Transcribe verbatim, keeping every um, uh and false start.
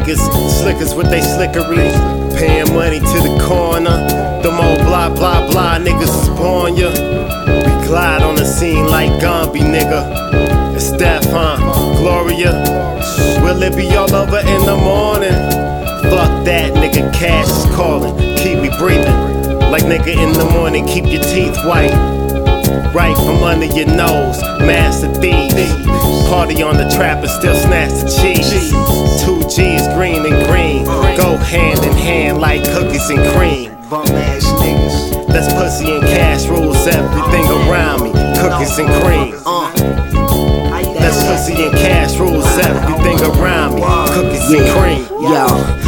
niggas slickers with they slickery, paying money to the corner. Them old blah blah blah niggas is born ya. We glide on the scene like Gumby, nigga. It's Steph, huh? Gloria. Will it be all over in the morning? Fuck that, nigga. Cash is calling. Keep me breathing. Like nigga in the morning, keep your teeth white. Right from under your nose, master thieves. Party on the trap and still snatch the cheese. Two G's, green and green, go hand in hand like cookies and cream. Bum ass niggas. That's pussy and cash rules everything around me. Cookies and cream. That's pussy and cash rules everything around me. Cookies and cream. Yo,